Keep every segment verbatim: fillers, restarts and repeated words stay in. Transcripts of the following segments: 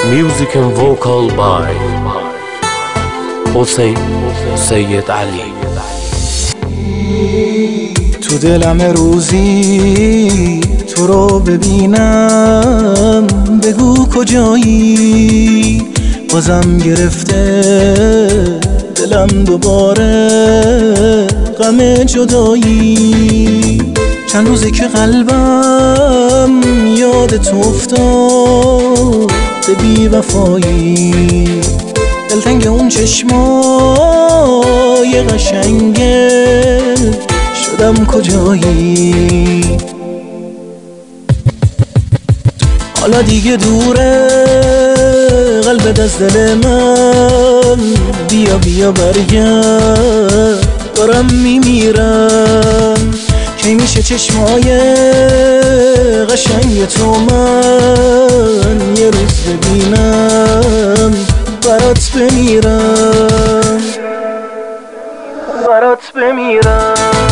Music and vocal by حسین سید علی. تو دلم روزی تو رو ببینم، بگو کجایی؟ بازم گرفته دلم دوباره غم جدایی. چند روزه که قلبم یاد تو افتاد به بی وفایی. دلتنگ اون چشمای قشنگه شدم کجایی؟ حالا دیگه دوره قلبت از دل من، بیا بیا برگرد دارم میمیرم. کی میشه چشمای قشنگ تو من یه روز ببینم؟ برات بمیرم، برات بمیرم.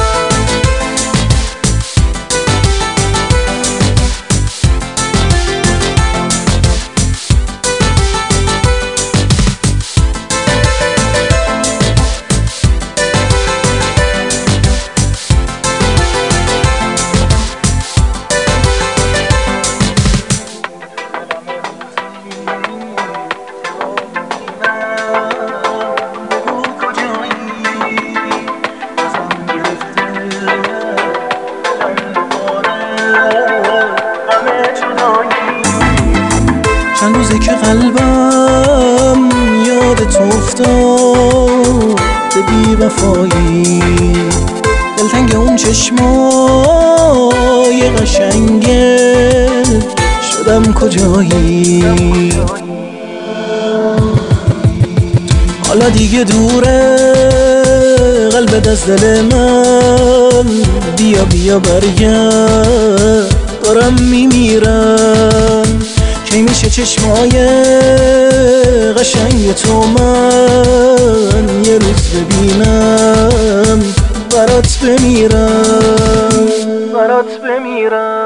چند روزه که قلبم یاد تو افتاد به بی وفایی. دلتنگ اون چشمای قشنگه شدم کجایی؟ حالا دیگه دوره قلبت از دل من، بیا بیا برگرد دارم میمیرم. کی میشه چشمای قشنگ تو من یه روز ببینم؟ برات بمیرم، برات بمیرم.